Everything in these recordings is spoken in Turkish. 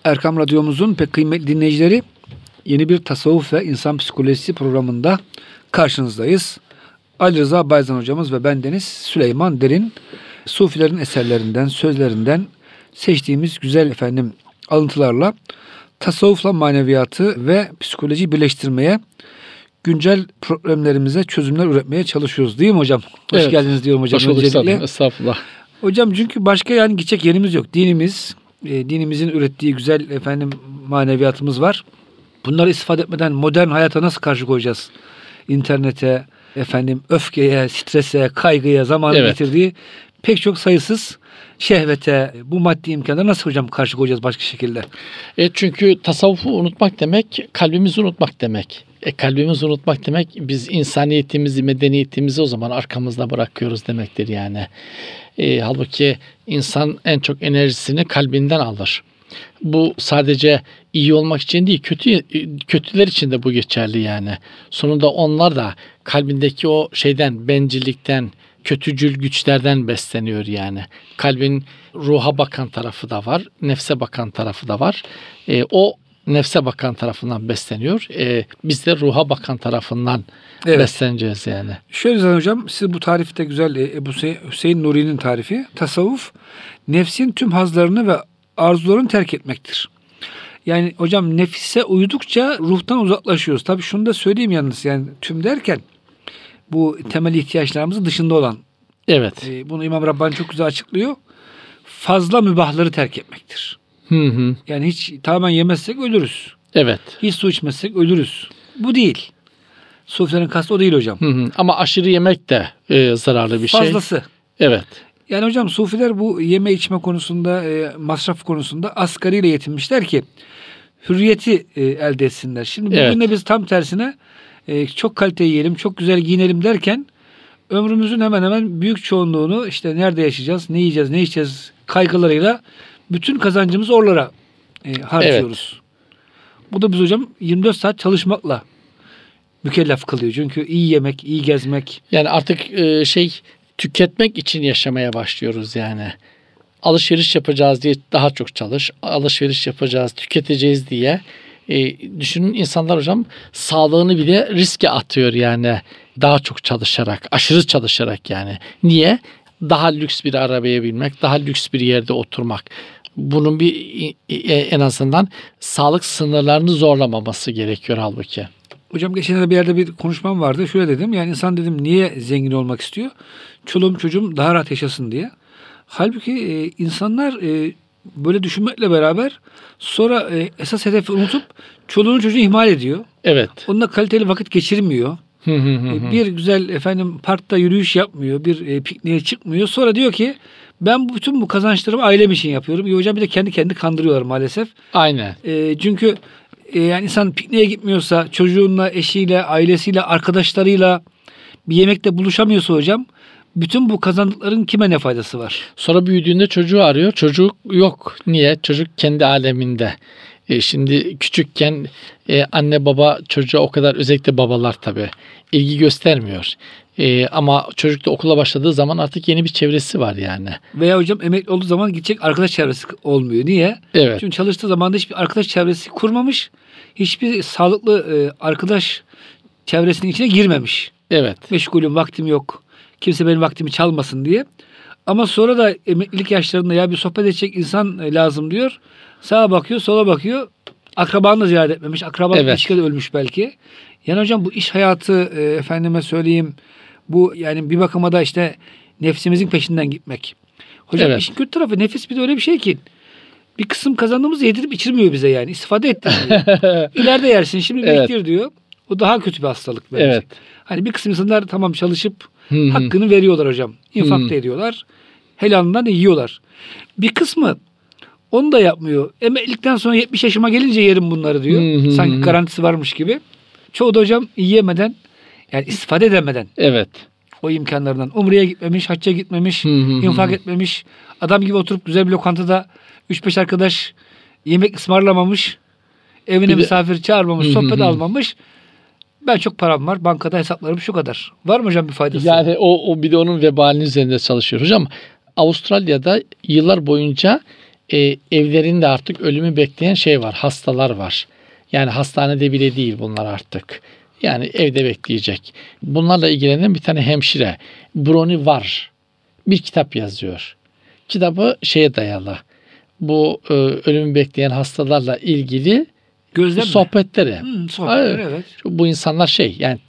Erkam Radyomuzun pek kıymetli dinleyicileri, yeni bir tasavvuf ve insan psikolojisi programında karşınızdayız. Ali Rıza Bayzan hocamız ve bendeniz Süleyman Derin, Sufilerin eserlerinden, sözlerinden seçtiğimiz güzel alıntılarla tasavvufla maneviyatı ve psikolojiyi birleştirmeye, güncel problemlerimize çözümler üretmeye çalışıyoruz. Değil mi hocam? Hoş geldiniz diyorum hocam. Hoş bulduk. Estağfurullah. Hocam çünkü başka gidecek yerimiz yok. Dinimizin ürettiği güzel maneviyatımız var. Bunları istifade etmeden modern hayata nasıl karşı koyacağız? İnternete, öfkeye, strese, kaygıya, zamanın getirdiği pek çok sayısız şehvete, bu maddi imkanlara nasıl hocam karşı koyacağız başka şekilde? Çünkü tasavvufu unutmak demek, kalbimizi unutmak demek. Kalbimizi unutmak demek, biz insaniyetimizi, medeniyetimizi o zaman arkamızda bırakıyoruz demektir yani. Halbuki insan en çok enerjisini kalbinden alır. Bu sadece iyi olmak için değil, kötüler için de bu geçerli yani. Sonunda onlar da kalbindeki o bencillikten, kötücül güçlerden besleniyor yani. Kalbin ruha bakan tarafı da var, nefse bakan tarafı da var. O nefse bakan tarafından besleniyor. Biz de ruha bakan tarafından besleneceğiz yani. Şöyle hocam, siz bu tarifi de güzel, Ebu Hüseyin Nuri'nin tarifi. Tasavvuf, nefsin tüm hazlarını ve arzularını terk etmektir. Yani hocam nefise uydukça ruhtan uzaklaşıyoruz. Tabii şunu da söyleyeyim yalnız, tüm derken bu temel ihtiyaçlarımızın dışında olan. Evet. Bunu İmam Rabbani çok güzel açıklıyor. Fazla mübahları terk etmektir. Yani hiç tamamen yemezsek ölürüz. Evet. Hiç su içmezsek ölürüz. Bu değil. Sufilerin kastı o değil hocam. Ama aşırı yemek de zararlı bir şey. Fazlası. Evet. Yani hocam sufiler bu yeme içme konusunda, masraf konusunda asgariyle yetinmişler ki hürriyeti elde etsinler. Şimdi bugün de biz tam tersine çok kalite yiyelim, çok güzel giyinelim derken ömrümüzün hemen hemen büyük çoğunluğunu nerede yaşayacağız, ne yiyeceğiz, ne içeceğiz kaygılarıyla bütün kazancımızı oralara harcıyoruz. Evet. Bu da biz hocam 24 saat çalışmakla mükellef kılıyor. Çünkü iyi yemek, iyi gezmek. Yani artık tüketmek için yaşamaya başlıyoruz yani. Alışveriş yapacağız diye daha çok çalış. Alışveriş yapacağız, tüketeceğiz diye. Düşünün, insanlar hocam sağlığını bile riske atıyor yani. Daha çok çalışarak, aşırı çalışarak yani. Niye? Daha lüks bir arabaya binmek, daha lüks bir yerde oturmak. Bunun en azından sağlık sınırlarını zorlamaması gerekiyor halbuki. Hocam geçenlerde bir yerde bir konuşmam vardı. Şöyle dedim, insan dedim niye zengin olmak istiyor? Çoluğum çocuğum daha rahat yaşasın diye. Halbuki insanlar böyle düşünmekle beraber sonra esas hedefi unutup çoluğunu çocuğunu ihmal ediyor. Evet. Onunla kaliteli vakit geçirmiyor. Bir güzel parkta yürüyüş yapmıyor. Bir pikniğe çıkmıyor. Sonra diyor ki ben bütün bu kazançlarımı ailem için yapıyorum. Hocam bir de kendi kandırıyorlar maalesef. Aynen. Çünkü insan pikniğe gitmiyorsa, çocuğunla, eşiyle, ailesiyle, arkadaşlarıyla bir yemekte buluşamıyorsa hocam, bütün bu kazandıkların kime ne faydası var? Sonra büyüdüğünde çocuğu arıyor. Çocuk yok. Niye? Çocuk kendi aleminde. Şimdi küçükken anne baba çocuğa o kadar, özellikle babalar tabii ilgi göstermiyor. Ama çocuk da okula başladığı zaman artık yeni bir çevresi var yani. Veya hocam emekli olduğu zaman gidecek arkadaş çevresi olmuyor. Niye? Evet. Çünkü çalıştığı zamanda hiçbir arkadaş çevresi kurmamış. Hiçbir sağlıklı arkadaş çevresinin içine girmemiş. Evet. Meşgulüm, vaktim yok. Kimse benim vaktimi çalmasın diye. Ama sonra da emeklilik yaşlarında bir sohbet edecek insan lazım diyor. Sağa bakıyor, sola bakıyor. Akrabanı da ziyaret etmemiş. Akrabanın ilişkide ölmüş belki. Yani hocam bu iş hayatı, efendime söyleyeyim, bu bir bakıma da nefsimizin peşinden gitmek. Hocam işin kötü tarafı, nefis bir de öyle bir şey ki bir kısım kazandığımızı yedirip içirmiyor bize yani. İstifade ettirmiyor. İleride yersin, şimdi biriktir diyor. O daha kötü bir hastalık bence. Evet. Bir kısım insanlar tamam çalışıp hakkını veriyorlar hocam. İnfak da ediyorlar. Helalından da yiyorlar. Bir kısmı onu da yapmıyor. Emeklilikten sonra 70 yaşıma gelince yerim bunları diyor. Sanki garantisi varmış gibi. Çoğu da hocam yiyemeden, istifade edemeden. Evet. O imkanlarından. Umre'ye gitmemiş, hacca gitmemiş, infak etmemiş. Adam gibi oturup güzel bir lokantada 3-5 arkadaş yemek ısmarlamamış. Evine misafir çağırmamış, sohbet almamış. Ben çok param var, bankada hesaplarım şu kadar. Var mı hocam bir faydası? Yani o bir de onun vebalinin üzerinde çalışıyor. Hocam Avustralya'da yıllar boyunca evlerinde artık ölümü bekleyen şey var. Hastalar var. Yani hastanede bile değil bunlar artık. Yani evde bekleyecek. Bunlarla ilgilenen bir tane hemşire Broni var. Bir kitap yazıyor. Kitabı şeye dayalı. Bu ölümü bekleyen hastalarla ilgili Gözlem mi? sohbetleri. Sohbetleri, evet. Bu insanlar yani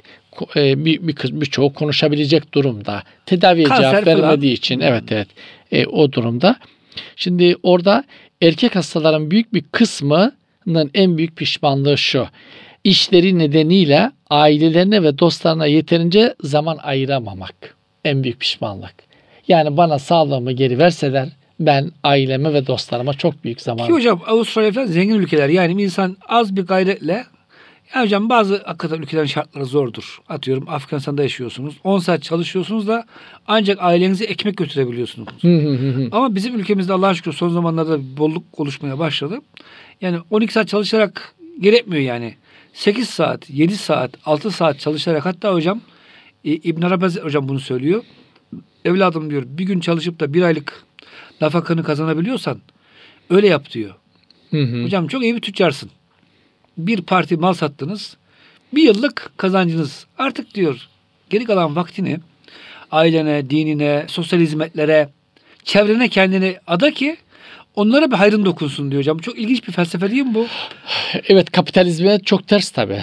birçoğu konuşabilecek durumda. Tedaviye Kanser cevap falan. vermediği için evet. O durumda. Şimdi orada erkek hastaların büyük bir kısmının en büyük pişmanlığı şu. İşleri nedeniyle ailelerine ve dostlarına yeterince zaman ayıramamak. En büyük pişmanlık. Yani bana sağlığımı geri verseler ben aileme ve dostlarıma çok büyük zaman... Ki hocam Avustralya falan zengin ülkeler. Yani bir insan az bir gayretle, ya hocam bazı hakikaten ülkelerin şartları zordur. Atıyorum Afganistan'da yaşıyorsunuz. 10 saat çalışıyorsunuz da ancak ailenize ekmek götürebiliyorsunuz. Ama bizim ülkemizde Allah'a şükür son zamanlarda bir bolluk oluşmaya başladı. Yani 12 saat çalışarak gerekmiyor yani. 8 saat, 7 saat, 6 saat çalışarak, hatta hocam İbn Arabi hocam bunu söylüyor. Evladım diyor, bir gün çalışıp da bir aylık nafakanı kazanabiliyorsan öyle yap diyor. Hocam çok iyi bir tüccarsın. Bir parti mal sattınız. Bir yıllık kazancınız. Artık diyor geri kalan vaktini ailene, dinine, sosyal hizmetlere, çevrene kendini ada ki onlara bir hayrın dokunsun diyor hocam. Çok ilginç bir felsefe değil mi bu? Evet, kapitalizme çok ters tabii.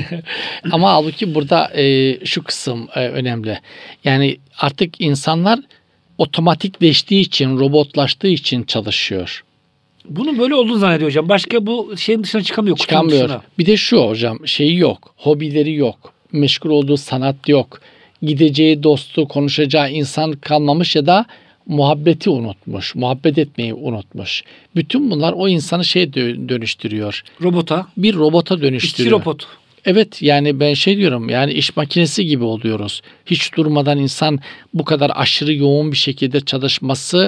Ama halbuki burada şu kısım önemli. Yani artık insanlar otomatikleştiği için, robotlaştığı için çalışıyor. Bunun böyle olduğunu zannediyor hocam. Başka bu şeyin dışına çıkamıyor. Çıkamıyor. Dışına. Bir de şu hocam, şeyi yok. Hobileri yok. Meşgul olduğu sanat yok. Gideceği dostu, konuşacağı insan kalmamış ya da muhabbeti unutmuş. Muhabbet etmeyi unutmuş. Bütün bunlar o insanı dönüştürüyor. Robota. Bir robota İşçi dönüştürüyor. robot. Evet, yani ben diyorum, yani iş makinesi gibi oluyoruz. Hiç durmadan insan bu kadar aşırı yoğun bir şekilde çalışması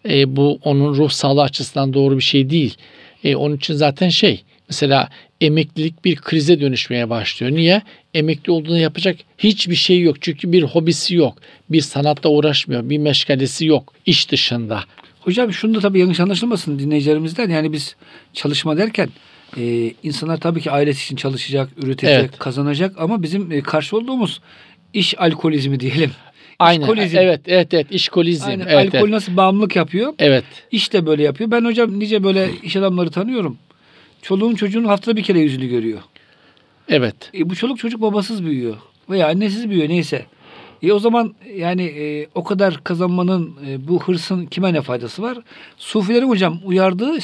bu onun ruh sağlığı açısından doğru bir şey değil. Onun için zaten mesela emeklilik bir krize dönüşmeye başlıyor. Niye? Emekli olduğunda yapacak hiçbir şey yok. Çünkü bir hobisi yok. Bir sanatla uğraşmıyor. Bir meşgalesi yok iş dışında. Hocam şunu da tabii yanlış anlaşılmasın dinleyicilerimizden. Yani biz çalışma derken insanlar tabii ki ailesi için çalışacak, üretecek, Evet. kazanacak ama bizim karşı olduğumuz iş alkolizmi diyelim. Aynen. İşkolizm. Evet, işkolizm. Aynen. Evet, Alkol nasıl bağımlılık yapıyor? evet. İş de böyle yapıyor. Ben hocam nice böyle iş adamları tanıyorum. Çoluğun çocuğun haftada bir kere yüzünü görüyor. Evet. Bu çoluk çocuk babasız büyüyor. Veya annesiz büyüyor neyse. O zaman yani o kadar kazanmanın, bu hırsın kime ne faydası var? Sufilerin hocam uyardığı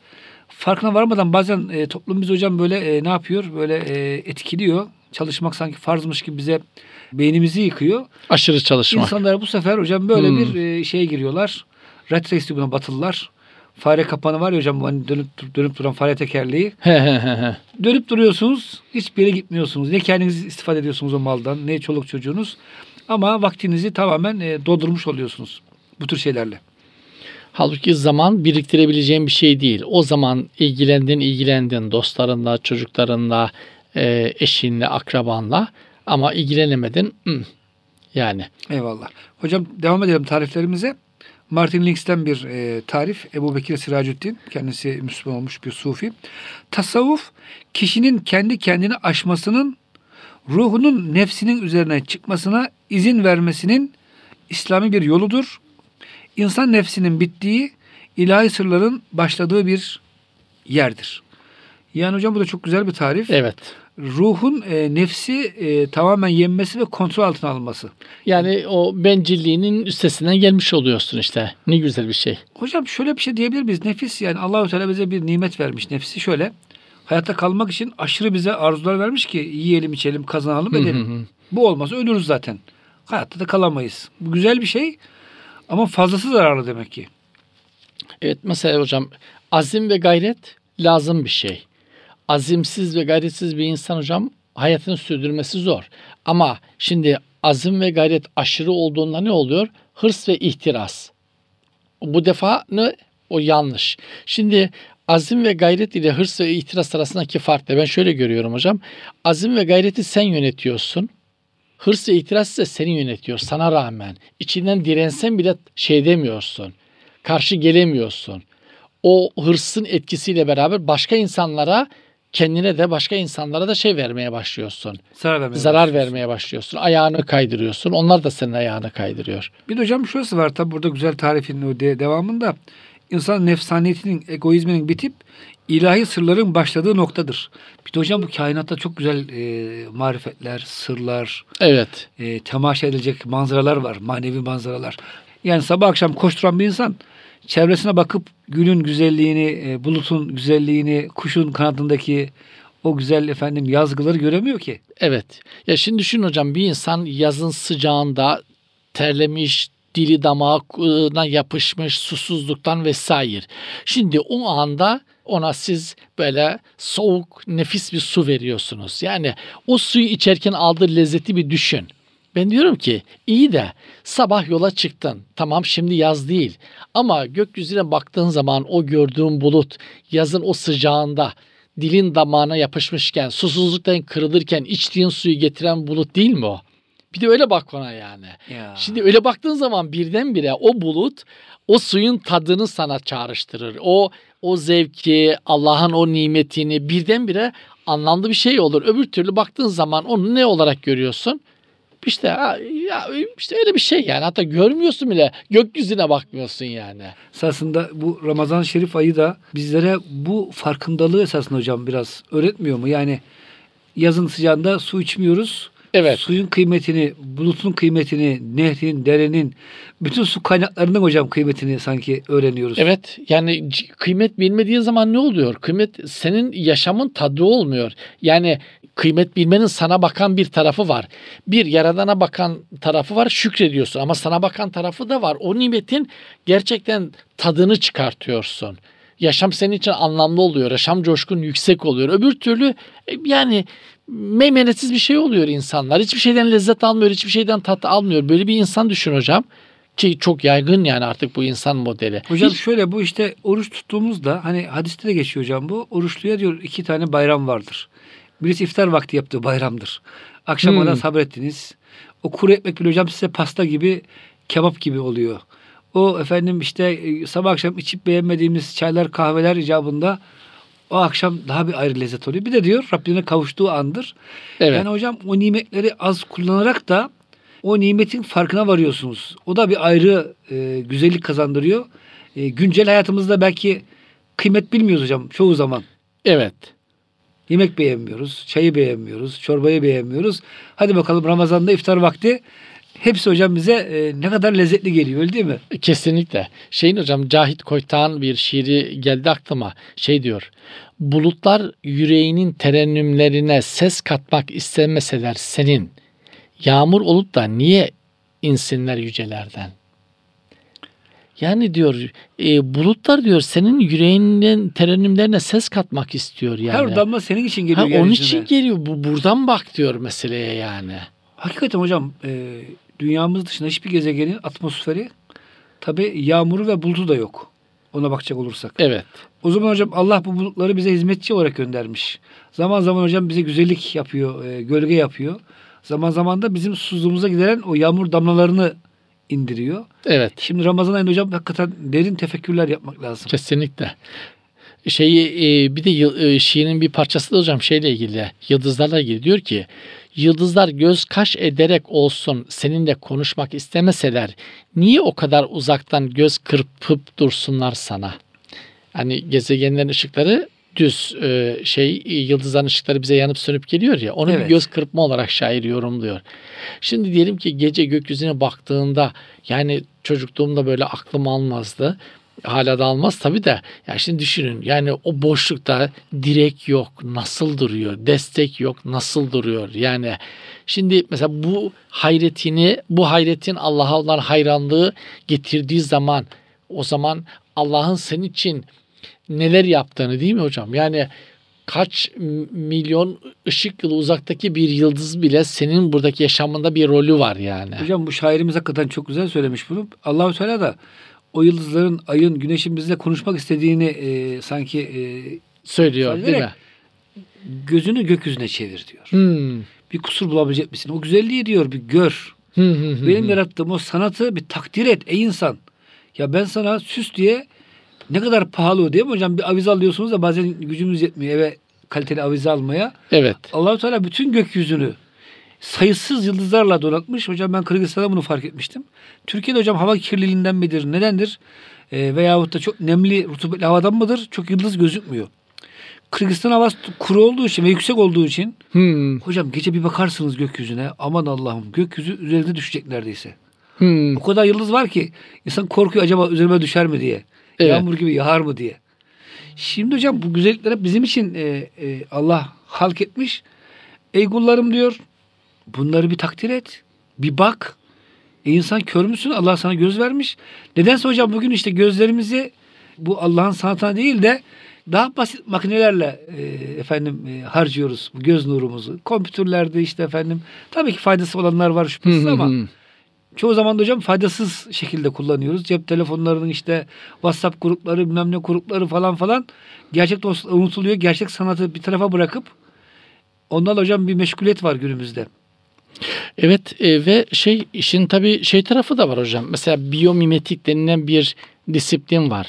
farkına varmadan bazen toplum biz hocam böyle ne yapıyor? Böyle etkiliyor. Çalışmak sanki farzmış gibi bize beynimizi yıkıyor. Aşırı çalışmak. İnsanlar bu sefer hocam böyle bir şeye giriyorlar. Rat race buna batılılar. Fare kapanı var ya hocam, bu hani dönüp duran fare tekerleği. Dönüp duruyorsunuz. Hiçbir yere gitmiyorsunuz. Ne kendiniz istifade ediyorsunuz o maldan, ne çoluk çocuğunuz. Ama vaktinizi tamamen doldurmuş oluyorsunuz bu tür şeylerle. Halbuki zaman biriktirebileceğin bir şey değil. O zaman ilgilendin dostlarınla, çocuklarınla, eşinle, akrabanla, ama ilgilenemedin. Yani. Eyvallah. Hocam devam edelim tariflerimize. Martin Links'ten bir tarif. Ebu Bekir Siracüddin. Kendisi Müslüman olmuş bir sufi. Tasavvuf, kişinin kendi kendini aşmasının, ruhunun nefsinin üzerine çıkmasına izin vermesinin İslami bir yoludur. İnsan nefsinin bittiği, ilahi sırların başladığı bir yerdir. Yani hocam bu da çok güzel bir tarif. Evet. Ruhun nefsi tamamen yenmesi ve kontrol altına alınması. Yani o bencilliğinin üstesinden gelmiş oluyorsun işte. Ne güzel bir şey. Hocam şöyle bir şey diyebilir miyiz? Nefis, yani Allahu Teala bize bir nimet vermiş. Nefsi şöyle, hayatta kalmak için aşırı bize arzular vermiş ki yiyelim, içelim, kazanalım, edelim. Bu olmazsa ölürüz zaten. Hayatta da kalamayız. Bu güzel bir şey ama fazlası zararlı demek ki. Evet, mesela hocam azim ve gayret lazım bir şey. Azimsiz ve gayretsiz bir insan hocam hayatını sürdürmesi zor. Ama şimdi azim ve gayret aşırı olduğunda ne oluyor? Hırs ve ihtiras. Bu defa o yanlış. Şimdi azim ve gayret ile hırs ve ihtiras arasındaki fark da ben şöyle görüyorum hocam. Azim ve gayreti sen yönetiyorsun. Hırs ve ihtiras ise seni yönetiyor sana rağmen. İçinden dirensen bile demiyorsun. Karşı gelemiyorsun. o hırsın etkisiyle beraber başka insanlara, kendine de başka insanlara da şey vermeye başlıyorsun. Zarar vermeye başlıyorsun. Ayağını kaydırıyorsun. Onlar da senin ayağını kaydırıyor. Bir de hocam şurası var tabi burada güzel tarifinin o devamında. İnsan nefsaniyetinin, egoizminin bitip ilahi sırların başladığı noktadır. Bir de hocam bu kainatta çok güzel marifetler, sırlar, Evet. Temaşa edilecek manzaralar var. Manevi manzaralar. Yani sabah akşam koşturan bir insan çevresine bakıp gülün güzelliğini, bulutun güzelliğini, kuşun kanadındaki o güzel yazgıları göremiyor ki. Evet. Ya şimdi düşün hocam, bir insan yazın sıcağında terlemiş, dili damağına yapışmış, susuzluktan vesaire. Şimdi o anda ona siz böyle soğuk, nefis bir su veriyorsunuz. Yani o suyu içerken aldığı lezzeti bir düşün. Ben diyorum ki iyi de sabah yola çıktın. Tamam, şimdi yaz değil. Ama gökyüzüne baktığın zaman o gördüğün bulut yazın o sıcağında dilin damağına yapışmışken, susuzluktan kırılırken içtiğin suyu getiren bulut değil mi o? Bir de öyle bak ona yani. Ya. Şimdi öyle baktığın zaman birdenbire o bulut o suyun tadını sana çağrıştırır. O zevki, Allah'ın o nimetini birdenbire anlamlı bir şey olur. Öbür türlü baktığın zaman onu ne olarak görüyorsun? İşte öyle bir şey yani. Hatta görmüyorsun bile. Gökyüzüne bakmıyorsun yani. Esasında bu Ramazan-ı Şerif ayı da bizlere bu farkındalığı esasında hocam biraz öğretmiyor mu? Yani yazın sıcağında su içmiyoruz. Evet. Suyun kıymetini, bulutun kıymetini, nehrin, derenin, bütün su kaynaklarının hocam kıymetini sanki öğreniyoruz. Evet. Yani kıymet bilmediğin zaman ne oluyor? Kıymet senin yaşamın tadı olmuyor. Yani kıymet bilmenin sana bakan bir tarafı var. Bir Yaradan'a bakan tarafı var, şükrediyorsun. Ama sana bakan tarafı da var. O nimetin gerçekten tadını çıkartıyorsun. Yaşam senin için anlamlı oluyor. Yaşam coşkun yüksek oluyor. Öbür türlü yani meymenetsiz bir şey oluyor insanlar. Hiçbir şeyden lezzet almıyor, hiçbir şeyden tat almıyor. Böyle bir insan düşün hocam. Ki çok yaygın yani artık bu insan modeli. Hocam şöyle bu işte oruç tuttuğumuzda hani hadiste de geçiyor hocam bu. Oruçluya diyor 2 tane bayram vardır. Birisi iftar vakti yaptığı bayramdır. Akşama da sabrettiniz. O kuru ekmek bile hocam size pasta gibi, kebap gibi oluyor. O işte sabah akşam içip beğenmediğimiz çaylar, kahveler icabında o akşam daha bir ayrı lezzet oluyor. Bir de diyor Rabbine kavuştuğu andır. Evet. Yani hocam o nimetleri az kullanarak da o nimetin farkına varıyorsunuz. O da bir ayrı güzellik kazandırıyor. Güncel hayatımızda belki kıymet bilmiyoruz hocam çoğu zaman. Evet. Yemek beğenmiyoruz, çayı beğenmiyoruz, çorbayı beğenmiyoruz. Hadi bakalım Ramazan'da iftar vakti hepsi hocam bize ne kadar lezzetli geliyor öyle değil mi? Kesinlikle. Hocam Cahit Koytağ'ın bir şiiri geldi aklıma. Diyor. Bulutlar yüreğinin terennümlerine ses katmak istemeseler senin, yağmur olup da niye insinler yücelerden? Yani diyor bulutlar diyor senin yüreğinin terennümlerine ses katmak istiyor yani. Her damla senin için geliyor. Onun için geliyor. Buradan bak diyor meseleye yani. Hakikaten hocam dünyamız dışında hiçbir gezegenin atmosferi tabi yağmuru ve bulutu da yok. Ona bakacak olursak. Evet. O zaman hocam Allah bu bulutları bize hizmetçi olarak göndermiş. Zaman zaman hocam bize güzellik yapıyor, gölge yapıyor. Zaman zaman da bizim susuzluğumuza gideren o yağmur damlalarını indiriyor. Evet. Şimdi Ramazan ayında hocam hakikaten derin tefekkürler yapmak lazım. Kesinlikle. Bir de şiirin bir parçası da hocam ilgili, yıldızlarla ilgili diyor ki, yıldızlar göz kaş ederek olsun seninle konuşmak istemeseler niye o kadar uzaktan göz kırpıp dursunlar sana? Hani gezegenlerin ışıkları düz yıldızların ışıkları bize yanıp sönüp geliyor ya, onu bir göz kırpma olarak şair yorumluyor. Şimdi diyelim ki gece gökyüzüne baktığında, yani çocukluğumda böyle aklım almazdı. Hala da almaz tabii de. Ya şimdi düşünün yani o boşlukta direk yok, nasıl duruyor? Destek yok, nasıl duruyor? Yani şimdi mesela bu hayretin Allah'a olan hayranlığı getirdiği zaman, o zaman Allah'ın senin için neler yaptığını, değil mi hocam? Yani kaç milyon ışık yılı uzaktaki bir yıldız bile senin buradaki yaşamında bir rolü var yani. Hocam bu şairimiz hakikaten çok güzel söylemiş bunu. Allah-u Teala da o yıldızların, ayın, güneşin bizle konuşmak istediğini sanki söylüyor değil mi? Gözünü gökyüzüne çevir diyor. Bir kusur bulabilecek misin? O güzelliği diyor bir gör. Benim yarattığım o sanatı bir takdir et ey insan. Ya ben sana süs diye Ne kadar pahalı değil mi hocam? Bir avize alıyorsunuz da bazen gücümüz yetmiyor eve kaliteli avize almaya. Evet. Allah-u Teala bütün gökyüzünü sayısız yıldızlarla donatmış. Hocam ben Kırgızistan'da bunu fark etmiştim. Türkiye'de hocam hava kirliliğinden midir, nedendir? Veyahut da çok nemli, rutubetli havadan mıdır? Çok yıldız gözükmüyor. Kırgızistan havası kuru olduğu için ve yüksek olduğu için hocam gece bir bakarsınız gökyüzüne, aman Allah'ım, gökyüzü üzerinde düşecek neredeyse. O kadar yıldız var ki insan korkuyor, acaba üzerime düşer mi diye. Evet. Yağmur gibi yağar mı diye. Şimdi hocam bu güzellikler bizim için Allah halk etmiş. Ey kullarım diyor, bunları bir takdir et. Bir bak. İnsan kör müsün? Allah sana göz vermiş. Nedense hocam bugün işte gözlerimizi bu Allah'ın sanatına değil de daha basit makinelerle harcıyoruz bu göz nurumuzu. Kompütürlerde işte efendim tabii ki faydası olanlar var şüphesiz ama çoğu zaman da hocam faydasız şekilde kullanıyoruz. Cep telefonlarının işte WhatsApp grupları, bilmem ne grupları falan gerçek dostluk unutuluyor. Gerçek sanatı bir tarafa bırakıp onlarla hocam bir meşguliyet var günümüzde. Evet ve işin tabii tarafı da var hocam. Mesela biyomimetik denilen bir disiplin var.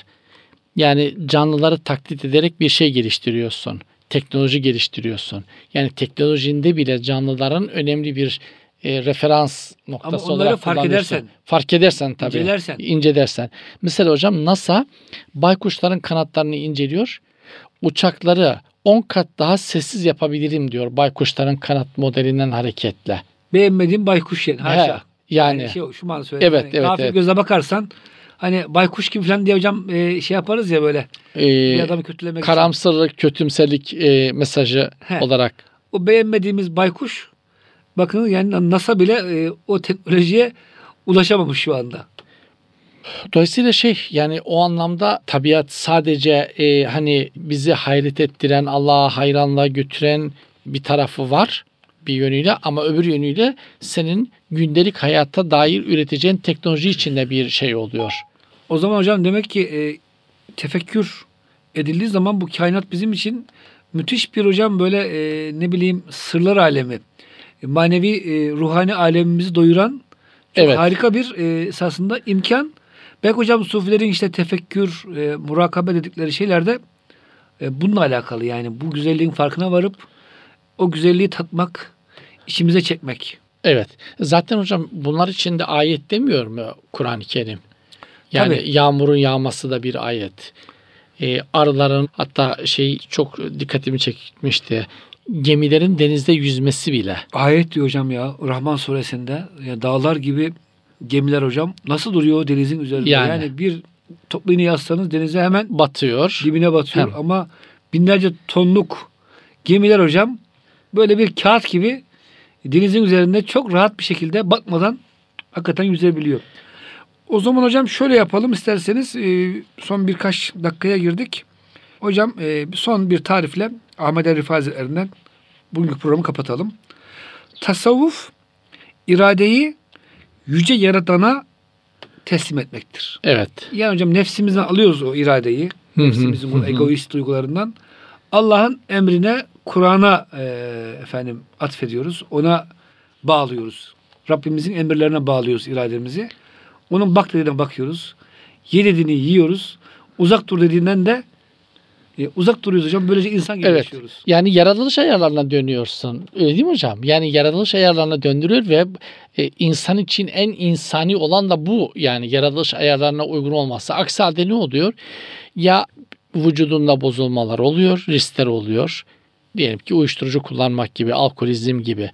Yani canlıları taklit ederek bir şey geliştiriyorsun. Teknoloji geliştiriyorsun. Yani teknolojinde bile canlıların önemli bir referans noktası ama onları olarak kullanıyorsun. Fark edersen tabii. İncelersen. Mesela hocam NASA baykuşların kanatlarını inceliyor. Uçakları 10 kat daha sessiz yapabilirim diyor baykuşların kanat modelinden hareketle. Beğenmediğim baykuş yani. Haşa. Yani şu an söyledim. Evet, evet, gafil göze bakarsan hani baykuş gibi falan diye hocam yaparız ya böyle. Bir adamı kötülemek karamsarlık, için. Kötümserlik mesajı olarak. O beğenmediğimiz baykuş bakın yani NASA bile o teknolojiye ulaşamamış şu anda. Dolayısıyla yani o anlamda tabiat sadece hani bizi hayret ettiren, Allah'a hayranlığa götüren bir tarafı var bir yönüyle ama öbür yönüyle senin gündelik hayata dair üreteceğin teknoloji içinde bir şey oluyor. O zaman hocam demek ki tefekkür edildiği zaman bu kainat bizim için müthiş bir hocam böyle sırlar alemi, manevi ruhani alemimizi doyuran çok harika bir esasında imkan. Belki hocam sufilerin işte tefekkür, murakabe dedikleri şeylerde bununla alakalı yani bu güzelliğin farkına varıp o güzelliği tatmak, içimize çekmek. Evet. Zaten hocam bunlar için de ayet demiyor mu Kur'an-ı Kerim? Yani tabii. Yağmurun yağması da bir ayet. Arıların hatta çok dikkatimi çekmişti. Gemilerin denizde yüzmesi bile. Ayet diyor hocam ya Rahman suresinde ya dağlar gibi gemiler hocam nasıl duruyor o denizin üzerinde? Yani bir toplu iğne yazsanız denize hemen batıyor. Dibine batıyor ama binlerce tonluk gemiler hocam böyle bir kağıt gibi denizin üzerinde çok rahat bir şekilde batmadan hakikaten yüzebiliyor. O zaman hocam şöyle yapalım isterseniz son birkaç dakikaya girdik. Hocam son bir tarifle Ahmet Er Rifai Hazretlerinden bugünkü programı kapatalım. Tasavvuf iradeyi yüce yaratana teslim etmektir. Evet. Yani hocam nefsimizden alıyoruz o iradeyi. Nefsimizin bu egoist duygularından. Allah'ın emrine, Kur'an'a atfediyoruz. Ona bağlıyoruz. Rabbimizin emirlerine bağlıyoruz irademizi. Onun bak dediğine bakıyoruz. Ye dediğini yiyoruz. Uzak dur dediğinden de uzak duruyoruz hocam. Böylece insan gibi yaşıyoruz. Yani yaratılış ayarlarına dönüyorsun. Öyle değil mi hocam? Yani yaratılış ayarlarına döndürüyor ve insan için en insani olan da bu. Yani yaratılış ayarlarına uygun olmazsa. Aksi halde ne oluyor? Ya vücudunda bozulmalar oluyor, riskler oluyor. Diyelim ki uyuşturucu kullanmak gibi, alkolizm gibi.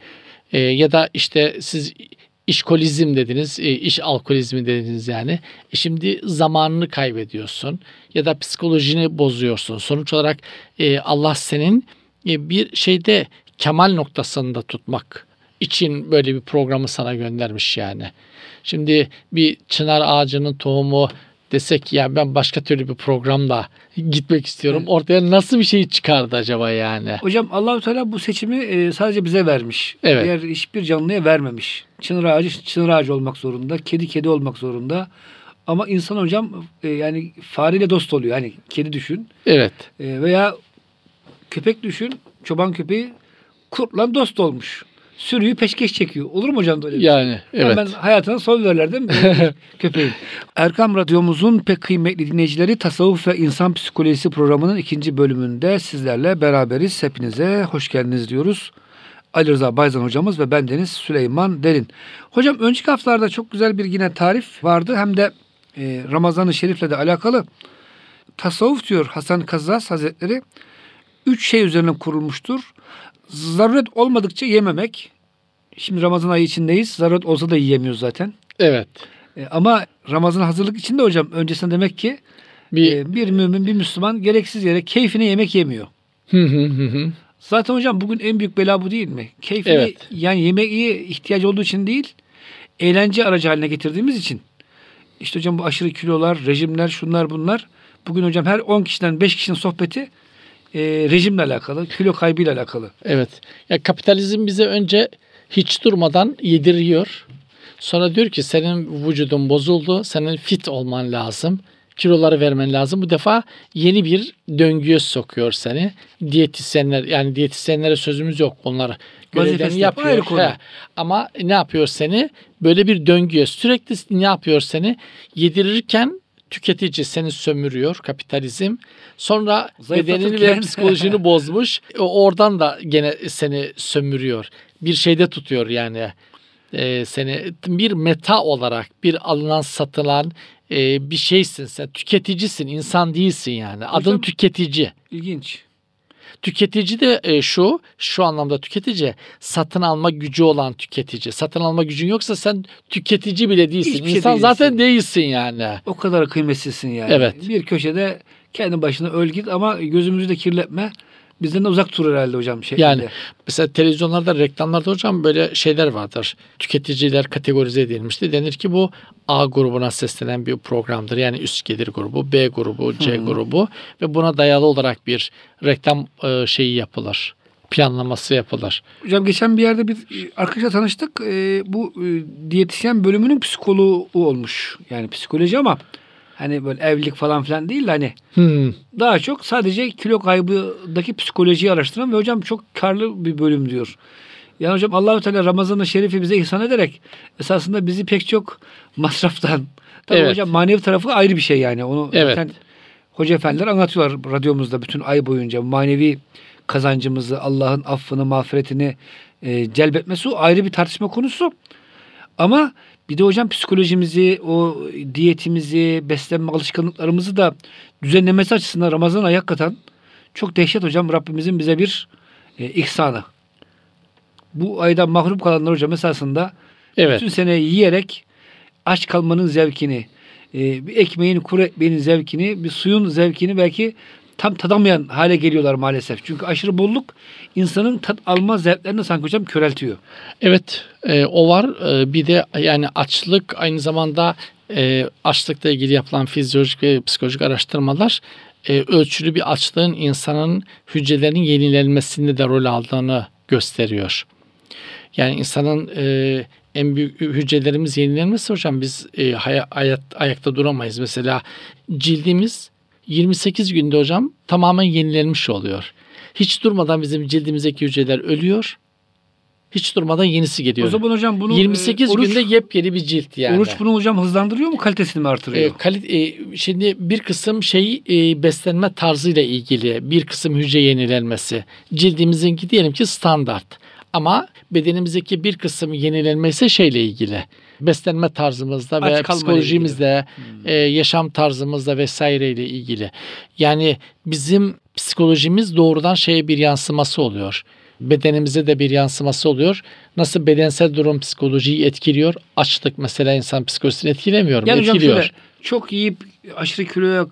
Ya da işte siz işkolizm dediniz, iş alkolizmi dediniz yani. Şimdi zamanını kaybediyorsun ya da psikolojini bozuyorsun. Sonuç olarak Allah senin bir şeyde kemal noktasında tutmak için böyle bir programı sana göndermiş yani. Şimdi bir çınar ağacının tohumu desek ya ben başka türlü bir programla gitmek istiyorum. Evet. Ortaya nasıl bir şey çıkardı acaba yani? Hocam Allah-u Teala bu seçimi sadece bize vermiş. Evet. Diğer hiçbir canlıya vermemiş. Çınar ağacı çınar ağacı olmak zorunda. Kedi kedi olmak zorunda. Ama insan hocam yani fareyle dost oluyor. Hani kedi düşün. Evet. Veya köpek düşün. Çoban köpeği kurtla dost olmuş. sürüyü peşkeş çekiyor. Olur mu hocam böyle bir Yani şey? evet. Hemen hayatına son verirler değil mi? Köpeğin. Erkam Radyomuzun pek kıymetli dinleyicileri, Tasavvuf ve İnsan Psikolojisi programının 2. bölümünde sizlerle beraberiz. Hepinize hoş geldiniz diyoruz. Ali Rıza Bayzan hocamız ve bendeniz Süleyman Derin. Hocam önceki haftalarda çok güzel bir yine tarif vardı. Hem de Ramazan-ı Şerif'le de alakalı. Tasavvuf diyor Hasan Kazzaz Hazretleri 3 şey üzerine kurulmuştur. Zaruret olmadıkça yememek. Şimdi Ramazan ayı içindeyiz. Zaruret olsa da yiyemiyoruz zaten. Evet. Ama Ramazan hazırlık içinde hocam öncesinde demek ki bir mümin, bir Müslüman gereksiz yere keyfine yemek yemiyor. Zaten hocam bugün en büyük bela bu değil mi? Keyfini yani yemeği ihtiyacı olduğu için değil, eğlence aracı haline getirdiğimiz için. İşte hocam bu aşırı kilolar, rejimler, şunlar bunlar. Bugün hocam her 10 kişiden 5 kişinin sohbeti rejimle alakalı, kilo kaybıyla alakalı. Evet. Ya kapitalizm bize önce hiç durmadan yediriyor. Sonra diyor ki senin vücudun bozuldu, senin fit olman lazım, kiloları vermen lazım. Bu defa yeni bir döngüye sokuyor seni. Diyetisyenler, yani diyetisyenlere sözümüz yok. Onlar görevlerini yapıyor. Ama ne yapıyor seni? Böyle bir döngüye sürekli ne yapıyor seni? Yedirirken tüketici seni sömürüyor, kapitalizm. Sonra bedenini ve psikolojini bozmuş. Oradan da gene seni sömürüyor. Bir şeyde tutuyor yani. Seni bir meta olarak bir alınan satılan bir şeysin sen. Tüketicisin, insan değilsin yani. Adın hocam, tüketici. İlginç. Tüketici de şu anlamda tüketici, satın alma gücü olan tüketici. Satın alma gücün yoksa sen tüketici bile değilsin. Hiçbir İnsan şey zaten değilsin yani. O kadar kıymetsizsin yani. Evet. Bir köşede kendi başına öl git ama gözümüzü de kirletme. Bizden de uzak dur herhalde hocam. Yani mesela televizyonlarda, reklamlarda hocam böyle şeyler vardır. Tüketiciler kategorize edilmişti. Denir ki bu A grubuna seslenen bir programdır. Yani üst gelir grubu, B grubu, C grubu ve buna dayalı olarak bir reklam şeyi yapılır. Planlaması yapılır. Hocam geçen bir yerde bir arkadaşla tanıştık. Bu diyetisyen bölümünün psikoloğu olmuş. Yani psikoloji ama hani böyle evlilik falan filan değil de hani daha çok sadece kilo kaybındaki psikolojiyi araştıran ve hocam çok karlı bir bölüm diyor. Yani hocam Allah-u Teala Ramazan-ı Şerif'i bize ihsan ederek esasında bizi pek çok masraftan. Tabii hocam manevi tarafı ayrı bir şey yani. Onu zaten hoca efendiler anlatıyorlar radyomuzda bütün ay boyunca. Manevi kazancımızı, Allah'ın affını, mağfiretini celbetmesi o ayrı bir tartışma konusu. Ama bir de hocam psikolojimizi, o diyetimizi, beslenme alışkanlıklarımızı da düzenlemesi açısından Ramazan ayı hakikaten çok dehşet hocam. Rabbimizin bize bir ihsanı. Bu aydan mahrum kalanlar hocam esasında bütün sene yiyerek aç kalmanın zevkini, bir ekmeğin, kuru ekmeğin zevkini, bir suyun zevkini belki tam tadamayan hale geliyorlar maalesef. Çünkü aşırı bolluk insanın tat alma zevklerini sanki hocam köreltiyor. Evet, o var. Bir de yani açlık aynı zamanda açlıkla ilgili yapılan fizyolojik ve psikolojik araştırmalar ölçülü bir açlığın insanın hücrelerinin yenilenmesinde de rol aldığını gösteriyor. Yani insanın en büyük hücrelerimiz yenilenmesi hocam biz ayakta duramayız. Mesela cildimiz 28 günde hocam tamamen yenilenmiş oluyor. Hiç durmadan bizim cildimizdeki hücreler ölüyor. Hiç durmadan yenisi geliyor. O zaman hocam bunu 28 günde yepyeni bir cilt yani. Oruç bunu hocam hızlandırıyor mu, kalitesini mi artırıyor? Şimdi bir kısım beslenme tarzıyla ilgili, bir kısım hücre yenilenmesi. Cildimizinki diyelim ki standart. Ama bedenimizdeki bir kısım yenilenmesi şeyle ilgili. Beslenme tarzımızda ve psikolojimizde, yaşam tarzımızda vesaireyle ilgili. Yani bizim psikolojimiz doğrudan bir yansıması oluyor. Bedenimize de bir yansıması oluyor. Nasıl bedensel durum psikolojiyi etkiliyor? Açlık mesela insan psikolojisini etkilemiyor mu? Yani etkiliyor. Hocam çok yiyip aşırı kiloya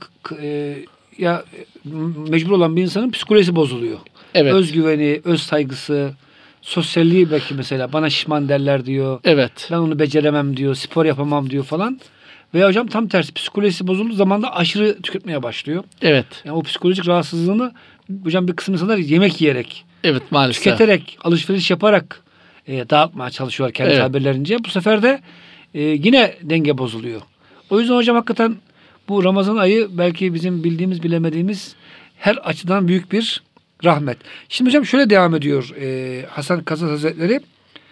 mecbur olan bir insanın psikolojisi bozuluyor. Evet. Özgüveni, öz saygısı, sosyalliği belki mesela bana şişman derler diyor. Evet. Ben onu beceremem diyor, spor yapamam diyor falan. Veya hocam tam tersi psikolojisi bozulduğu zaman da aşırı tüketmeye başlıyor. Evet. Yani o psikolojik rahatsızlığını hocam bir kısım insanlar yemek yiyerek, maalesef tüketerek, alışveriş yaparak dağıtmaya çalışıyorlar kendi tabirlerince. Bu sefer de yine denge bozuluyor. O yüzden hocam hakikaten bu Ramazan ayı belki bizim bildiğimiz bilemediğimiz her açıdan büyük bir rahmet. Şimdi hocam şöyle devam ediyor Hasan Kazzaz Hazretleri.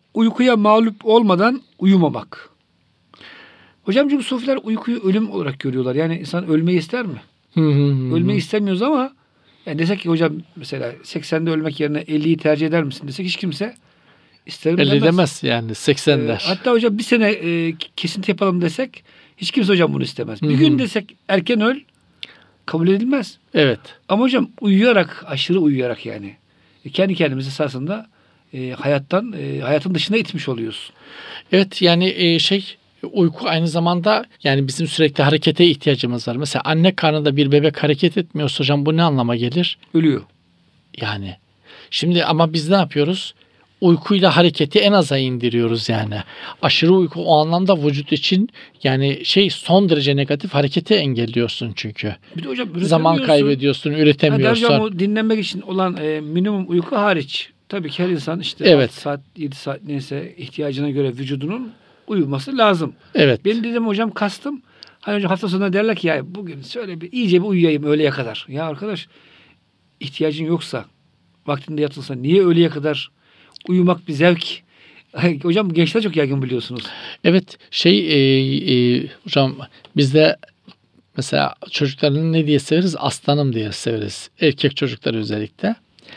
uykuya mağlup olmadan uyumamak. Hocam çünkü sufiler uykuyu ölüm olarak görüyorlar. Yani insan ölmeyi ister mi? Ölmeyi istemiyoruz ama yani desek ki hocam mesela 80'de ölmek yerine 50'yi tercih eder misin desek hiç kimse isterim 50 demez. demez yani 80 der. Hatta hocam bir sene kesinti yapalım desek hiç kimse hocam bunu istemez. Bir gün desek erken öl kabul edilmez. Evet. Ama hocam uyuyarak, aşırı uyuyarak yani kendi kendimizi esasında hayatın dışına itmiş oluyoruz. Evet yani uyku aynı zamanda yani bizim sürekli harekete ihtiyacımız var. Mesela anne karnında bir bebek hareket etmiyorsa hocam bu ne anlama gelir? Ölüyor. Yani şimdi ama biz ne yapıyoruz? Uykuyla hareketi en aza indiriyoruz yani. Aşırı uyku o anlamda vücut için yani son derece negatif, hareketi engelliyorsun çünkü. Bir de hocam zaman kaybediyorsun, üretemiyorsun. Hocam o dinlenmek için olan minimum uyku hariç. Tabii ki her insan işte Evet. 6 saat, 7 saat neyse ihtiyacına göre vücudunun uyuması lazım. Evet. Benim dedim hocam kastım. Hani hocam hafta sonunda derler ki ya bugün iyice bir uyuyayım öğleye kadar. Ya arkadaş ihtiyacın yoksa vaktinde yatılsa niye öğleye kadar uyumak bir zevk? Hocam gençler çok yaygın biliyorsunuz. Evet hocam bizde mesela çocuklarını ne diye severiz? Aslanım diye severiz. Erkek çocukları özellikle.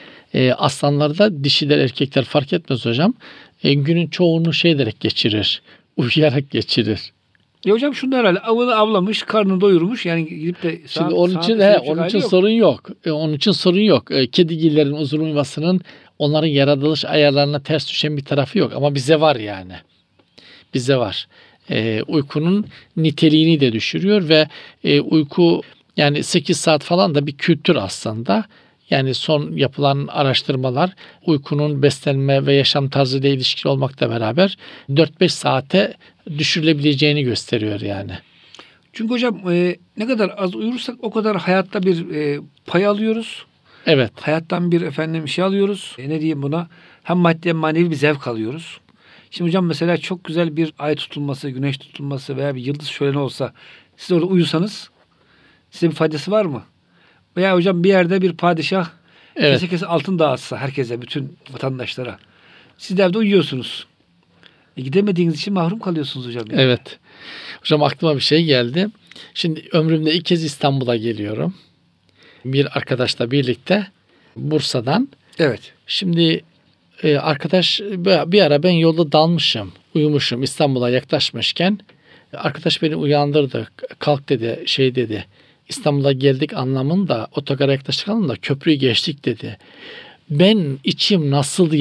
Aslanlarda dişiler erkekler fark etmez hocam. Günün çoğunu ederek geçirir. Uyuyarak geçirir. Hocam şunu herhalde avını avlamış, karnını doyurmuş. Yani gidip de şimdi onun için sorun yok. Onun için sorun yok. Kedigillerin uzun uyumasının onların yaratılış ayarlarına ters düşen bir tarafı yok. Ama bize var yani. Bize var. Uykunun niteliğini de düşürüyor ve uyku yani 8 saat falan da bir kültür aslında. Yani son yapılan araştırmalar uykunun beslenme ve yaşam tarzıyla ilişkili olmakla beraber 4-5 saate düşürülebileceğini gösteriyor yani. Çünkü hocam ne kadar az uyursak o kadar hayatta bir pay alıyoruz. Evet. Hayattan bir şey alıyoruz. Ne diyeyim buna? Hem maddi hem manevi bir zevk alıyoruz. Şimdi hocam mesela çok güzel bir ay tutulması, güneş tutulması veya bir yıldız şöleni olsa siz orada uyusanız size bir faydası var mı? Veya hocam bir yerde bir padişah kese kese altın dağıtsa herkese, bütün vatandaşlara. Siz de evde uyuyorsunuz. Gidemediğiniz için mahrum kalıyorsunuz hocam. Yani. Evet. Hocam aklıma bir şey geldi. Şimdi ömrümde ilk kez İstanbul'a geliyorum. Bir arkadaşla birlikte Bursa'dan. Evet. Şimdi arkadaş bir ara ben yolda dalmışım, uyumuşum İstanbul'a yaklaşmışken arkadaş beni uyandırdı. Kalk dedi, dedi. İstanbul'a geldik anlamında otogara yaklaştık anlamında köprüyü geçtik dedi. Ben içim nasıl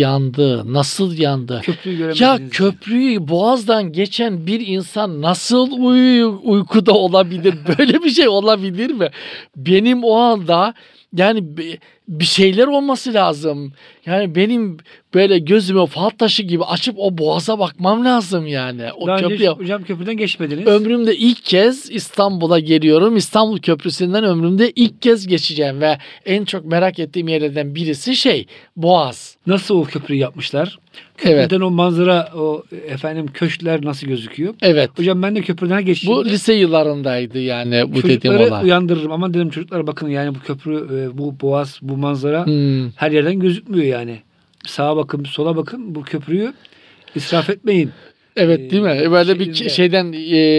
yandı. Köprüyü köprüyü Boğaz'dan geçen bir insan nasıl uykuda olabilir? Böyle bir şey olabilir mi? Benim o anda yani bir şeyler olması lazım. Yani benim böyle gözümü fal taşı gibi açıp o boğaza bakmam lazım yani. Hocam köprüden geçmediniz. Ömrümde ilk kez İstanbul'a geliyorum. İstanbul Köprüsü'nden ömrümde ilk kez geçeceğim ve en çok merak ettiğim yerlerden birisi Boğaz. Nasıl o köprüyü yapmışlar? Köprüden o manzara, köşkler nasıl gözüküyor? Evet. Hocam ben de köprüden geçtim. Bu lise yıllarındaydı yani bu dediğim olay. Çocukları uyandırırım. Aman dedim çocuklar bakın yani bu köprü, bu boğaz, bu manzara her yerden gözükmüyor yani. Sağa bakın, sola bakın. Bu köprüyü israf etmeyin. Evet değil mi? Böyle bir şeyden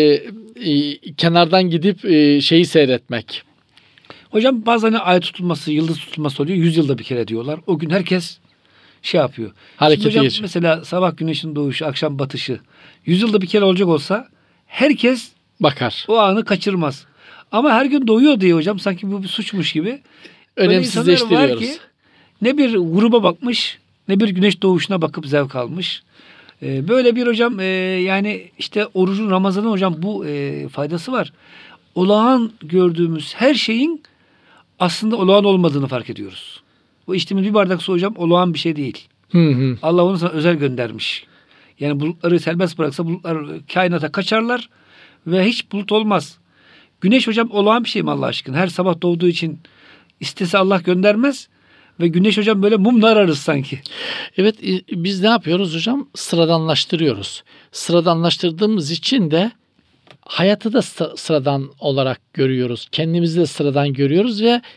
kenardan gidip seyretmek. Hocam bazen ay tutulması, yıldız tutulması oluyor. 100 yılda bir kere diyorlar. O gün herkes yapıyor. Harekete hocam geçiyor. Mesela sabah güneşin doğuşu, akşam batışı 100 yılda bir kere olacak olsa herkes bakar. O anı kaçırmaz. Ama her gün doğuyor diye hocam sanki bu bir suçmuş gibi. Önemsizleştiriyoruz. Var ki ne bir gruba bakmış ne bir güneş doğuşuna bakıp zevk almış. Böyle bir hocam yani işte orucun, Ramazan'ın hocam bu faydası var. Olağan gördüğümüz her şeyin aslında olağan olmadığını fark ediyoruz. Bu içtiğimiz bir bardak su hocam olağan bir şey değil. Allah onu sana özel göndermiş. Yani bulutları serbest bıraksa bulutlar kainata kaçarlar ve hiç bulut olmaz. Güneş hocam olağan bir şey mi Allah aşkına? Her sabah doğduğu için istese Allah göndermez ve güneş hocam böyle mumla ararız sanki. Evet, biz ne yapıyoruz hocam? Sıradanlaştırıyoruz. Sıradanlaştırdığımız için de hayatı da sıradan olarak görüyoruz. Kendimizi de sıradan görüyoruz ve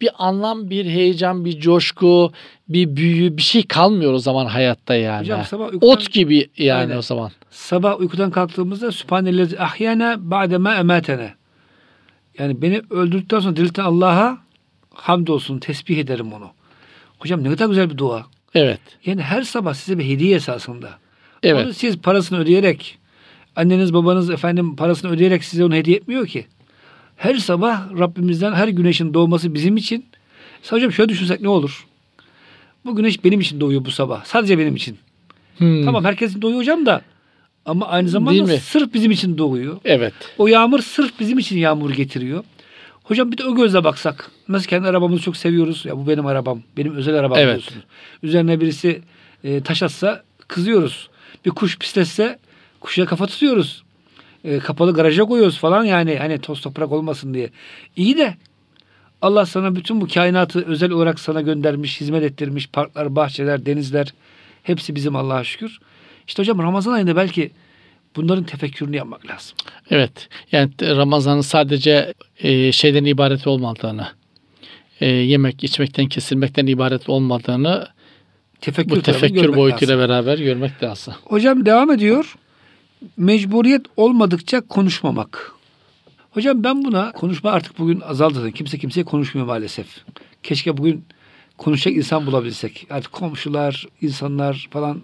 bir anlam, bir heyecan, bir coşku, bir büyü, bir şey kalmıyor o zaman hayatta yani. Hocam sabah Ot gibi yani Aynen. o zaman. Sabah uykudan kalktığımızda Sübhanellezi ahyana ba'dema ematene. Yani beni öldürdükten sonra dirilten Allah'a hamdolsun, tesbih ederim onu. Hocam ne kadar güzel bir dua. Evet. Yani her sabah size bir hediye esasında. Evet. Onu siz parasını ödeyerek, anneniz babanız efendim parasını ödeyerek size onu hediye etmiyor ki. Her sabah Rabbimizden her güneşin doğması bizim için. Hocam şöyle düşünsek ne olur? Bu güneş benim için doğuyor bu sabah. Sadece benim için. Tamam herkesin doğuyor hocam da. Ama aynı zamanda sırf bizim için doğuyor. Evet. O yağmur sırf bizim için yağmur getiriyor. Hocam bir de o gözle baksak. Nasıl kendi arabamızı çok seviyoruz. Ya bu benim arabam. Benim özel arabam diyorsunuz. Üzerine birisi taş atsa kızıyoruz. Bir kuş pisletse kuşa kafa tutuyoruz. Kapalı garaja koyuyoruz falan yani. Hani toz toprak olmasın diye. İyi de Allah sana bütün bu kainatı özel olarak sana göndermiş, hizmet ettirmiş. Parklar, bahçeler, denizler. Hepsi bizim Allah'a şükür. İşte hocam Ramazan ayında belki bunların tefekkürünü yapmak lazım. Evet. Yani Ramazan'ın sadece şeyden ibaret olmadığını, yemek, içmekten, kesilmekten ibaret olmadığını bu tefekkür boyutuyla beraber görmek lazım. Hocam devam ediyor. Mecburiyet olmadıkça konuşmamak. Hocam ben buna konuşma artık bugün azaldı. Kimse kimseye konuşmuyor maalesef. Keşke bugün konuşacak insan bulabilsek. Artık komşular, insanlar falan.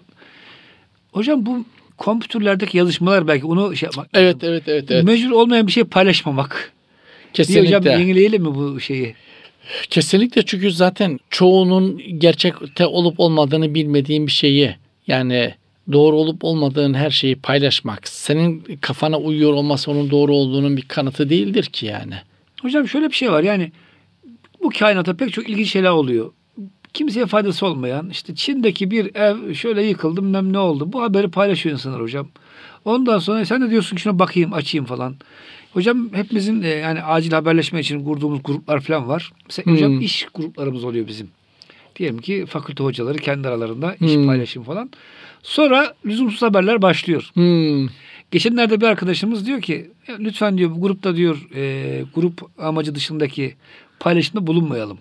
Hocam bu kompütürlerdeki yazışmalar belki onu şey yapmak. Evet. Mecbur olmayan bir şey paylaşmamak. Kesinlikle. Hocam yenileyelim mi bu şeyi? Kesinlikle çünkü zaten çoğunun gerçekte olup olmadığını bilmediğin bir şeyi yani doğru olup olmadığın her şeyi paylaşmak senin kafana uyuyor olması onun doğru olduğunun bir kanıtı değildir ki yani. Hocam şöyle bir şey var yani bu kainata pek çok ilginç şeyler oluyor. Kimseye faydası olmayan işte Çin'deki bir ev şöyle yıkıldı bilmem ne oldu. Bu haberi paylaşıyor insanlar hocam. Ondan sonra sen de diyorsun ki şuna bakayım açayım falan. Hocam hepimizin yani acil haberleşme için kurduğumuz gruplar falan var. Mesela hocam iş gruplarımız oluyor bizim. Diyelim ki fakülte hocaları kendi aralarında iş paylaşım falan. Sonra lüzumsuz haberler başlıyor. Geçenlerde bir arkadaşımız diyor ki lütfen diyor bu grupta diyor grup amacı dışındaki paylaşımda bulunmayalım.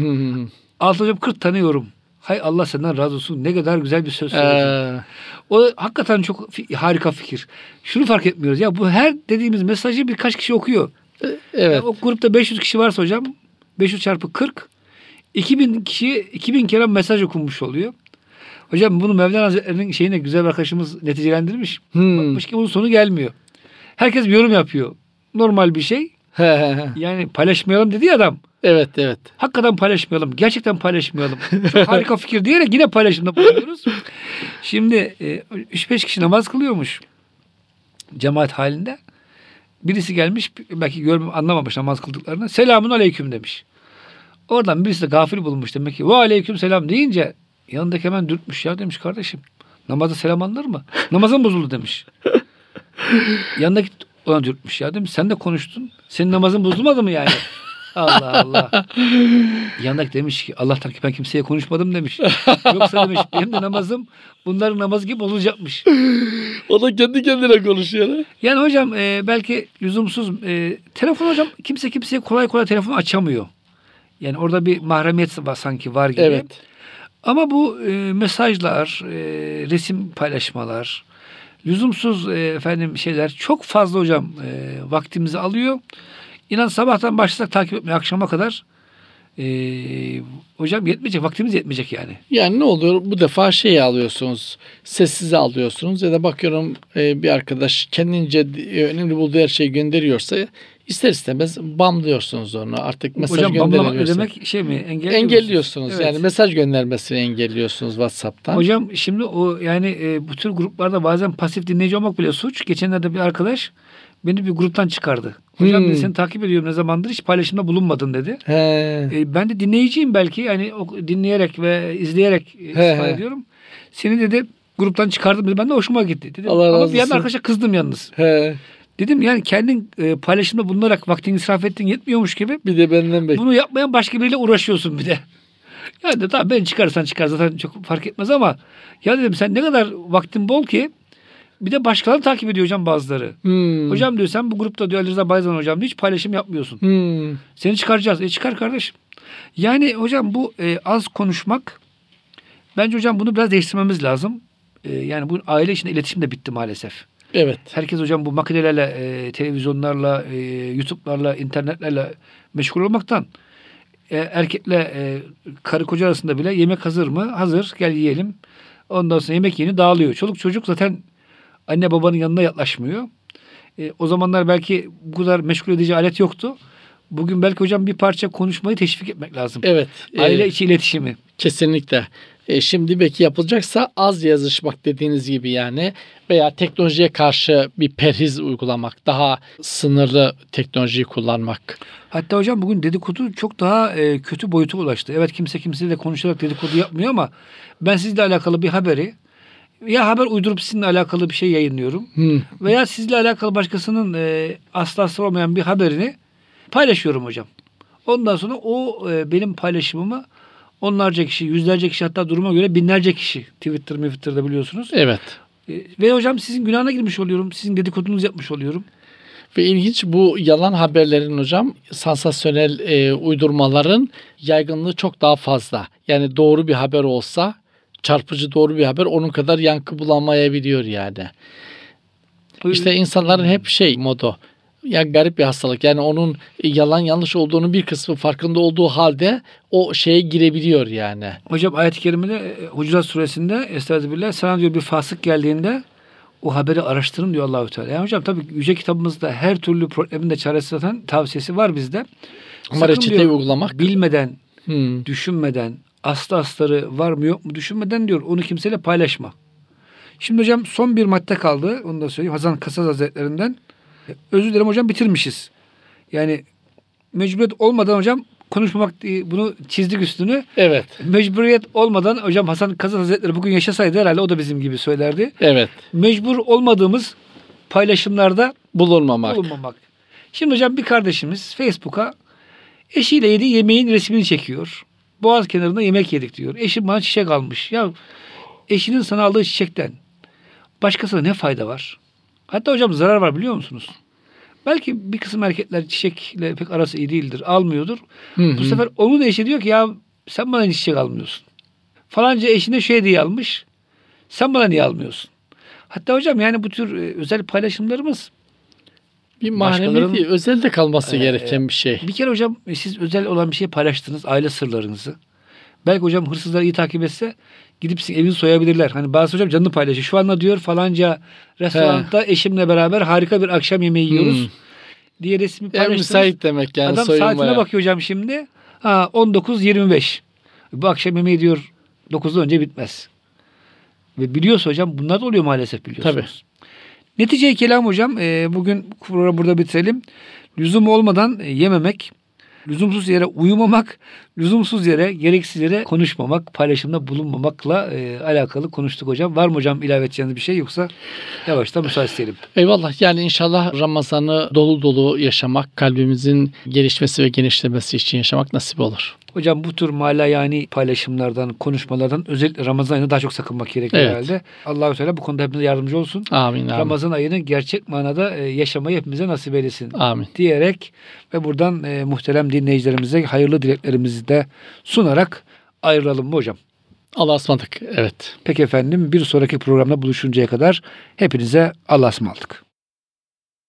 Altı hocam 40 tane yorum. Hay Allah senden razı olsun. Ne kadar güzel bir söz söyledin. O hakikaten çok harika fikir. Şunu fark etmiyoruz. Ya bu her dediğimiz mesajı birkaç kişi okuyor. Evet. Ya o grupta 500 kişi varsa hocam 500 çarpı 40 2000 kişi 2000 kere mesaj okunmuş oluyor. Hocam bunu Mevlana Hazretleri'nin şeyine güzel bir arkadaşımız neticelendirmiş. Bakmış ki bunun sonu gelmiyor. Herkes bir yorum yapıyor. Normal bir şey. Yani paylaşmayalım dedi ya adam. Evet. Hakikaten paylaşmayalım. Gerçekten paylaşmayalım. Çok harika fikir diyerek yine paylaşımda bulunuyoruz. Şimdi 3-5 kişi namaz kılıyormuş. Cemaat halinde. Birisi gelmiş belki anlamamış namaz kıldıklarını. Selamun aleyküm demiş. Oradan birisi de gafil bulunmuş demek ki. Ve aleyküm selam deyince yanındaki hemen dürtmüş ya demiş kardeşim. Namazda selam alınır mı? Namazın bozuldu demiş. Yanındaki ona dürtmüş ya demiş. Sen de konuştun. Senin namazın bozulmadı mı yani? Allah Allah. Yanındaki demiş ki Allah'tan ki ben kimseye konuşmadım demiş. Yoksa demiş benim de namazım bunların namazı gibi bozulacakmış. O da kendi kendine konuşuyor. Yani hocam belki lüzumsuz telefon hocam kimse kimseye kolay kolay telefonu açamıyor. Yani orada bir mahremiyet sanki var gibi. Evet. Ama bu mesajlar, resim paylaşmalar, lüzumsuz şeyler çok fazla hocam vaktimizi alıyor. İnan sabahtan başlasak takip etmeye akşama kadar hocam yetmeyecek. Vaktimiz yetmeyecek yani. Yani ne oluyor? Bu defa şeyi alıyorsunuz. Sessize alıyorsunuz ya da bakıyorum bir arkadaş kendince önemli bulduğu her şeyi gönderiyorsa ister istemez bamlıyorsunuz onu. Artık mesaj hocam gönderemiyorsa. demek şey mi? Engelliyorsunuz. Evet. Yani mesaj göndermesini engelliyorsunuz WhatsApp'tan. Hocam şimdi o yani bu tür gruplarda bazen pasif dinleyici olmak bile suç. Geçenlerde bir arkadaş beni bir gruptan çıkardı. Hocam dedi, seni takip ediyorum ne zamandır hiç paylaşımda bulunmadın dedi. Ben de dinleyiciyim belki. Yani dinleyerek ve izleyerek istifade ediyorum. Seni dedi gruptan çıkardım dedi. Ben de hoşuma gitti. Dedim. Ama bir yandan arkadaşa kızdım yalnız. Dedim yani kendin paylaşımda bulunarak vaktini israf ettin yetmiyormuş gibi. Bir de benden bekle. Bunu yapmayan başka biriyle uğraşıyorsun bir de. Yani de tamam ben çıkarsan çıkar zaten çok fark etmez ama ya dedim sen ne kadar vaktin bol ki bir de başkalarını takip ediyor hocam bazıları. Hocam diyor sen bu grupta diyor Ali Rıza Bayzan hocam diyor, hiç paylaşım yapmıyorsun. Seni çıkaracağız. Çıkar kardeşim. Yani hocam bu az konuşmak, bence hocam bunu biraz değiştirmemiz lazım. Yani bu aile içinde iletişim de bitti maalesef. Evet. Herkes hocam bu makinelerle, televizyonlarla, YouTube'larla, internetlerle meşgul olmaktan erkekle karı koca arasında bile yemek hazır mı? Hazır. Gel yiyelim. Ondan sonra yemek yeni dağılıyor. Çoluk çocuk zaten anne babanın yanına yaklaşmıyor. O zamanlar belki bu kadar meşgul edici alet yoktu. Bugün belki hocam bir parça konuşmayı teşvik etmek lazım. Evet. Aile içi iletişimi. Kesinlikle. Şimdi belki yapılacaksa az yazışmak dediğiniz gibi yani, veya teknolojiye karşı bir perhiz uygulamak, daha sınırlı teknolojiyi kullanmak. Hatta hocam bugün dedikodu çok daha kötü boyuta ulaştı. Evet, kimse kimseyle konuşarak dedikodu yapmıyor ama ben sizle alakalı bir haberi, ya haber uydurup sizinle alakalı bir şey yayınlıyorum veya sizle alakalı başkasının aslı olmayan bir haberini paylaşıyorum hocam. Ondan sonra o benim paylaşımımı onlarca kişi, yüzlerce kişi, hatta duruma göre binlerce kişi Twitter'da biliyorsunuz. Evet. Ve hocam sizin günahına girmiş oluyorum. Sizin dedikodunuzu yapmış oluyorum. Ve ilginç, bu yalan haberlerin hocam, sansasyonel uydurmaların yaygınlığı çok daha fazla. Yani doğru bir haber olsa, çarpıcı doğru bir haber onun kadar yankı bulamayabiliyor yani. İşte insanların hep modu. Ya garip bir hastalık. Yani onun yalan yanlış olduğunu bir kısmı farkında olduğu halde o şeye girebiliyor yani. Hocam ayet-i kerimede Hucurat suresinde estağfirullah, sana diyor bir fasık geldiğinde o haberi araştırın diyor Allahu Teala. Yani hocam tabii yüce kitabımızda her türlü problemin de çaresi zaten tavsiyesi var bizde. Ama reçeteyi uygulamak, bilmeden, düşünmeden, astarı var mı yok mu düşünmeden diyor onu kimseyle paylaşma. Şimdi hocam son bir madde kaldı. Onu da söyleyeyim. Hasan Kasaz Hazretlerinden. Özür dilerim hocam, bitirmişiz. Yani mecburiyet olmadan hocam konuşmamak, bunu çizdik üstünü. Evet. Mecburiyet olmadan hocam Hasan Kasaz Hazretleri bugün yaşasaydı herhalde o da bizim gibi söylerdi. Evet. Mecbur olmadığımız paylaşımlarda bulunmamak. Şimdi hocam bir kardeşimiz Facebook'a eşiyle yediği yemeğin resmini çekiyor. Boğaz kenarında yemek yedik diyor. Eşim bana çiçek almış. Ya eşinin sana aldığı çiçekten başkasına ne fayda var? Hatta hocam zarar var, biliyor musunuz? Belki bir kısım erkekler çiçekle pek arası iyi değildir. Almıyordur. Bu sefer onun eşi diyor ki ya sen bana niye çiçek almıyorsun? Falanca eşine şey hediye almış. Sen bana niye almıyorsun? Hatta hocam yani bu tür özel paylaşımlarımız bir mahremiyeti, özel de kalması gereken bir şey. Bir kere hocam siz özel olan bir şey paylaştınız. Aile sırlarınızı. Belki hocam hırsızlar iyi takip etse gidip sizin evini soyabilirler. Hani bazı hocam canını paylaşıyor. Şu anda diyor falanca restoranda eşimle beraber harika bir akşam yemeği yiyoruz diye resmi paylaştınız. Müsait demek yani, adam soyunmaya. saatine bakıyor hocam şimdi. 19.25. Bu akşam yemeği diyor 9'dan önce bitmez. Ve biliyorsa hocam bunlar da oluyor maalesef, biliyorsunuz. Tabii. Netice-i kelam hocam bugün programı burada bitirelim. Lüzum olmadan yememek, lüzumsuz yere uyumamak, lüzumsuz yere, gereksiz yere konuşmamak, paylaşımda bulunmamakla alakalı konuştuk hocam. Var mı hocam ilave edeceğiniz bir şey, yoksa yavaştan müsaade isteyelim. Eyvallah. Yani inşallah Ramazan'ı dolu dolu yaşamak, kalbimizin gelişmesi ve genişlemesi için yaşamak nasip olur. Hocam bu tür malayani paylaşımlardan, konuşmalardan özellikle Ramazan ayında daha çok sakınmak gerekiyor herhalde. Allah-u Teala bu konuda hepimize yardımcı olsun. Amin. Ramazan ayını gerçek manada yaşamayı hepimize nasip eylesin. Amin. Diyerek ve buradan muhterem dinleyicilerimize hayırlı dileklerimizi de sunarak ayrılalım mı hocam? Allah'a ısmarladık. Evet. Peki efendim, bir sonraki programda buluşuncaya kadar hepinize Allah'a ısmarladık.